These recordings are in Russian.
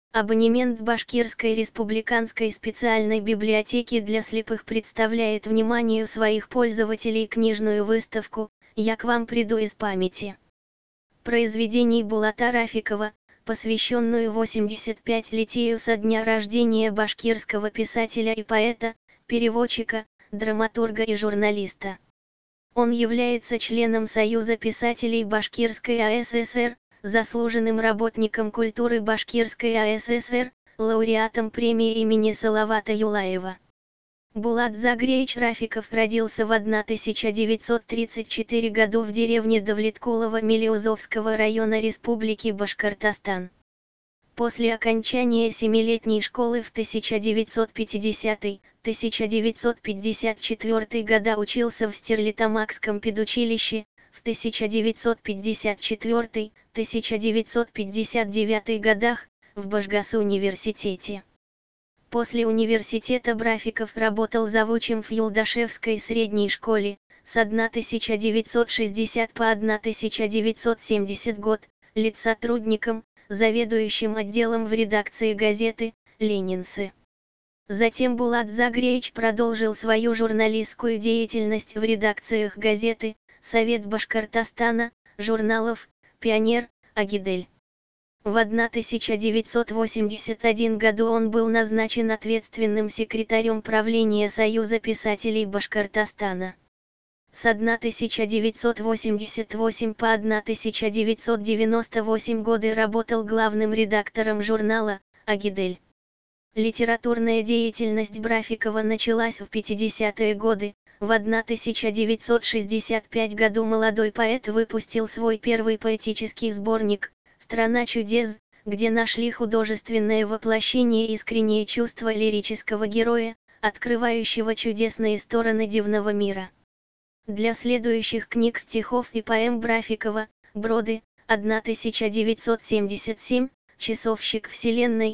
Абонемент Башкирской республиканской специальной библиотеки для слепых представляет вниманию своих пользователей книжную выставку «Я к вам приду из памяти» произведений Булата Рафикова, посвященную 85-летию со дня рождения башкирского писателя и поэта, переводчика, драматурга и журналиста. Он является членом Союза писателей Башкирской АССР, заслуженным работником культуры Башкирской АССР, лауреатом премии имени Салавата Юлаева. Булат Загреич Рафиков родился в 1934 году в деревне Давлеткулово Мелеузовского района Республики Башкортостан. После окончания 7-летней школы в 1950-1954 года учился в Стерлитамакском педучилище, в 1954-1959 годах, в Башгас-университете. После университета Брафиков работал завучем в Юлдашевской средней школе, с 1960 по 1970 год, литсотрудником, заведующим отделом в редакции газеты «Ленинцы». Затем Булат Загреич продолжил свою журналистскую деятельность в редакциях газеты «Совет Башкортостана», журналов «Пионер», «Агидель». В 1981 году он был назначен ответственным секретарем правления Союза писателей Башкортостана. С 1988 по 1998 годы работал главным редактором журнала «Агидель». Литературная деятельность Брафикова началась в 50-е годы. В 1965 году молодой поэт выпустил свой первый поэтический сборник «Страна чудес», где нашли художественное воплощение искренние чувства лирического героя, открывающего чудесные стороны дивного мира. Для следующих книг стихов и поэм Брафикова, «Броды», 1977, «Часовщик вселенной»,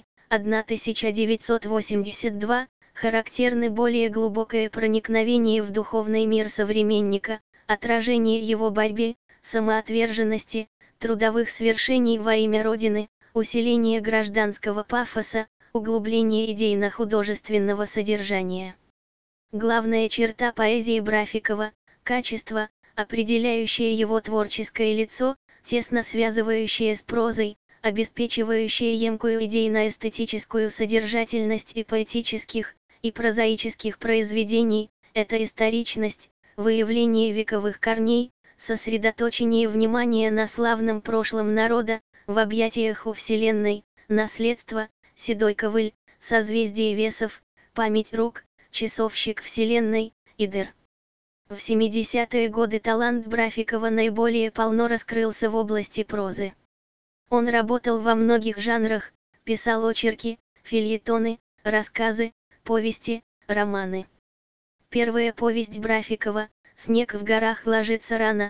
1982, характерны более глубокое проникновение в духовный мир современника, отражение его борьбы, самоотверженности, трудовых свершений во имя Родины, усиление гражданского пафоса, углубление идейно-художественного содержания. Главная черта поэзии Брафикова – качество, определяющее его творческое лицо, тесно связывающее с прозой, обеспечивающее емкую идейно-эстетическую содержательность и поэтических, и прозаических произведений, это историчность, выявление вековых корней, сосредоточение внимания на славном прошлом народа, в объятиях у Вселенной, наследство, седой ковыль, созвездие весов, память рук, часовщик Вселенной, Идыр. В 70-е годы талант Брафикова наиболее полно раскрылся в области прозы. Он работал во многих жанрах, писал очерки, фельетоны, рассказы, повести, романы. Первая повесть Брафикова «Снег в горах ложится рано»,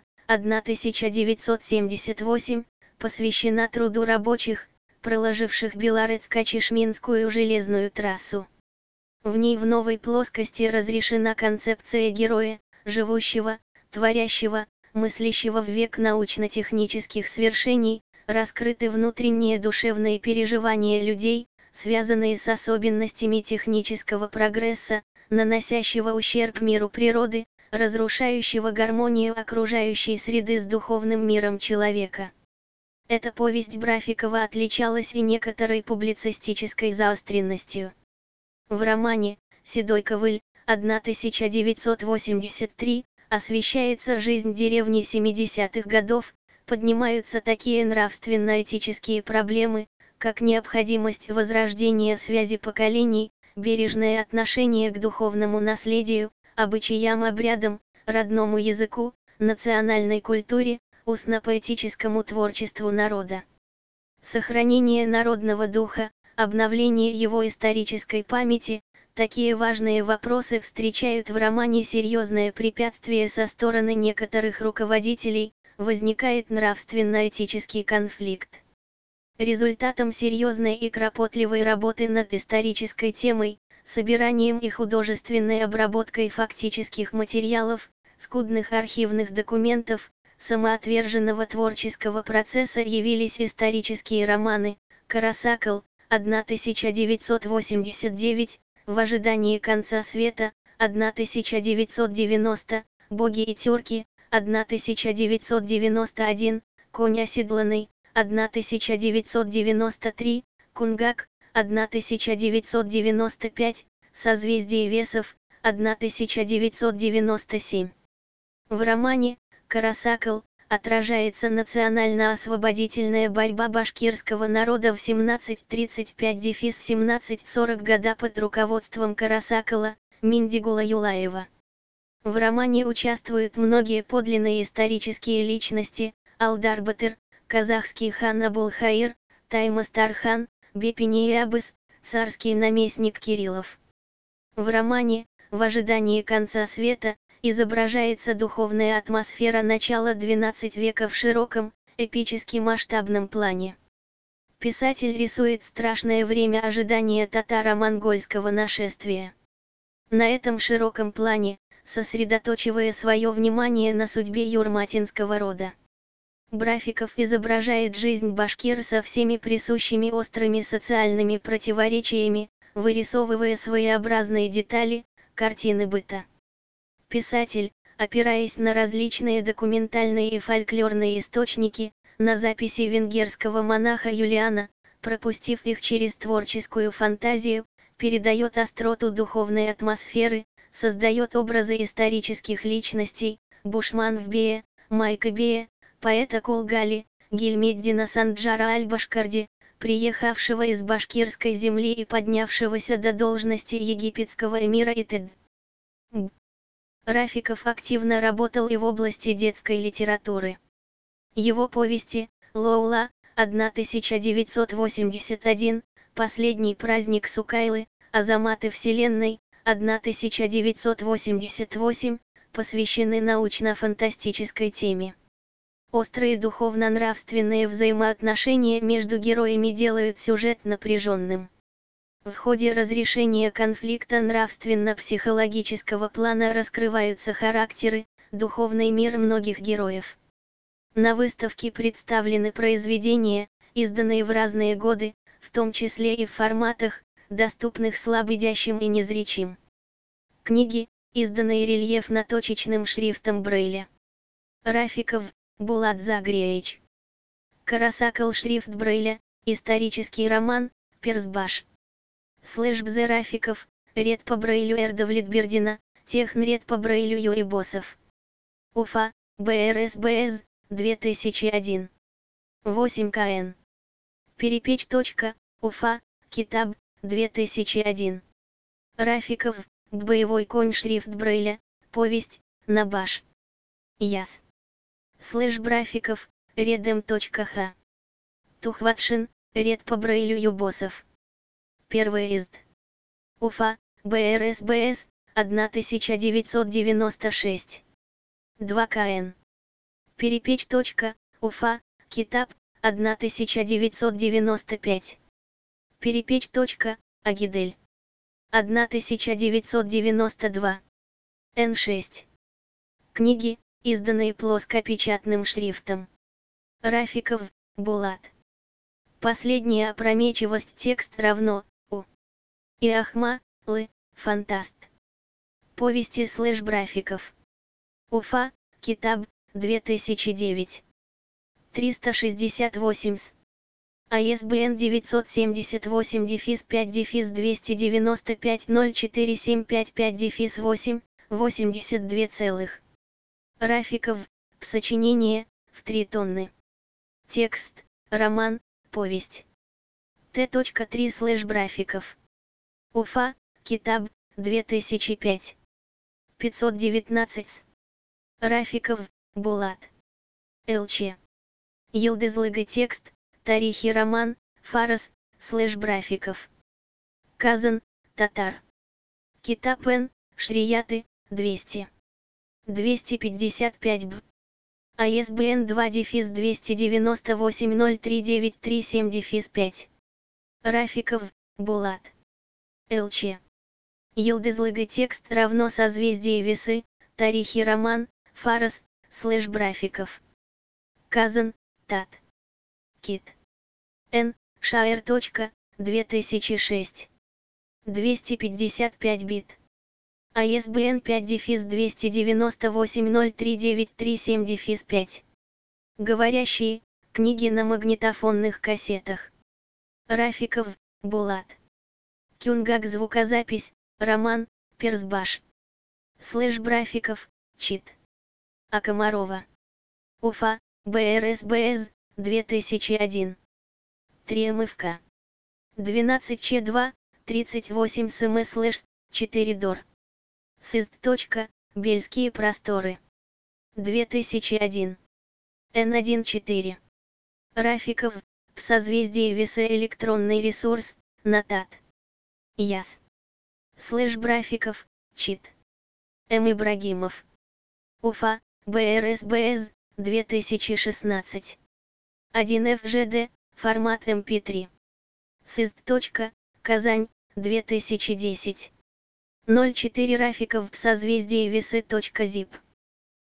1978, посвящена труду рабочих, проложивших Белорецко-Чешминскую железную трассу. В ней в новой плоскости разрешена концепция героя, живущего, творящего, мыслящего в век научно-технических свершений, раскрыты внутренние душевные переживания людей, связанные с особенностями технического прогресса, наносящего ущерб миру природы, разрушающего гармонию окружающей среды с духовным миром человека. Эта повесть Брафикова отличалась и некоторой публицистической заостренностью. В романе «Седой ковыль», 1983, освещается жизнь деревни 70-х годов, поднимаются такие нравственно-этические проблемы, как необходимость возрождения связи поколений, бережное отношение к духовному наследию, обычаям, обрядам, родному языку, национальной культуре, устно-поэтическому творчеству народа. Сохранение народного духа, обновление его исторической памяти, такие важные вопросы встречают в романе серьезное препятствие со стороны некоторых руководителей, возникает нравственно-этический конфликт. Результатом серьезной и кропотливой работы над исторической темой, собиранием и художественной обработкой фактических материалов, скудных архивных документов, самоотверженного творческого процесса явились исторические романы «Карасакл», 1989, В ожидании конца света, 1990, Боги и терки, 1991, Конь оседланный, 1993, Кунгак, 1995, Созвездие весов, 1997. В романе «Карасакл» отражается национально-освободительная борьба башкирского народа в 1735-1740 года под руководством Карасакала, Миндигула Юлаева. В романе участвуют многие подлинные исторические личности: Алдар Батыр, казахский хан Абулхаир, Таймас-Тархан, Бепи-Ниябыс, царский наместник Кириллов. В романе «В ожидании конца света» изображается духовная атмосфера начала XII века в широком, эпически масштабном плане. Писатель рисует страшное время ожидания татаро-монгольского нашествия. На этом широком плане, сосредоточивая свое внимание на судьбе юрматинского рода, Брафиков изображает жизнь башкир со всеми присущими острыми социальными противоречиями, вырисовывая своеобразные детали, картины быта. Писатель, опираясь на различные документальные и фольклорные источники, на записи венгерского монаха Юлиана, пропустив их через творческую фантазию, передает остроту духовной атмосферы, создает образы исторических личностей: Бушманов-бея, Майка-бея, поэта Кулгали, Гильмеддина Санджара Аль-Башкарди, приехавшего из башкирской земли и поднявшегося до должности египетского эмира и т.д. Рафиков активно работал и в области детской литературы. Его повести «Лоула», 1981, «Последний праздник Сукайлы», «Азаматы Вселенной», 1988, посвящены научно-фантастической теме. Острые духовно-нравственные взаимоотношения между героями делают сюжет напряженным. В ходе разрешения конфликта нравственно-психологического плана раскрываются характеры, духовный мир многих героев. На выставке представлены произведения, изданные в разные годы, в том числе и в форматах, доступных слабовидящим и незрячим. Книги, изданные рельефно-точечным шрифтом Брейля. Рафиков, Булат Загриевич. Карасакл, шрифт Брейля, исторический роман, Персбаш. /Бзе Рафиков, ред по Брейлю Эрдовлетбердина, технред по Брейлю Юрибосов. Уфа, БРСБС, 2001. 8 КН. Перепечь. Уфа, Китаб, 2001. Рафиков, боевой конь, шрифт Брейля, повесть, Набаш. Яс. /Брафиков, редем.х. Тухватшин, ред по Брейлю Юбосов. Первый изд. Уфа, БРСБС, 1996. 2 КН. Перепечь. Уфа, Китаб, 1995. Перепечь. Агидель. 1992. Н6. Книги, изданные плоскопечатным шрифтом. Рафиков, Булат. Последняя опрометчивость текст равно, У. И Ахма, Л. Фантаст. Повести /Брафиков. Уфа, Китаб, 2009. 368 с. АСБН 978-5-295-04755-8, 82 . Рафиков, сочинение, в 3 тонны. Текст, роман, повесть. Т.3 Брафиков. Уфа, Китаб, 2005. 519 с. Рафиков, Булат. ЛЧ. Йылдызлыгы текст, тарихи роман, Фарас, /Брафиков. Казан, Татар. Китап Н, Шрияты, 200. 255 б. АСБН 2-298-039337-5. Рафиков, Булат. ЛЧ. Йылдызлыгы текст равно созвездие весы, тарихи роман, Фарас, /Брафиков. Казан, Тат. Кит. Н. Шаэр. 2006. 255 бит. ISBN 5-298-039337-5. Говорящие книги на магнитофонных кассетах. Рафиков, Булат. Кюнгак звукозапись, роман, Персбаш. Брафиков, чит. А Комарова. Уфа, БРСБС, 2001. 3 МФК. 12Ч2, 38 СМ/4 ДОР. СИЗД. Бельские просторы. 2001. Н14. Рафиков, в созвездии Веса электронный ресурс, Нотат. Яс. Брафиков, чит. М. Ибрагимов. Уфа, БРСБС, 2016. 1 ФЖД, формат MP3. СИЗД. Казань, 2010. 04 Рафиков в созвездии Весы. Zip.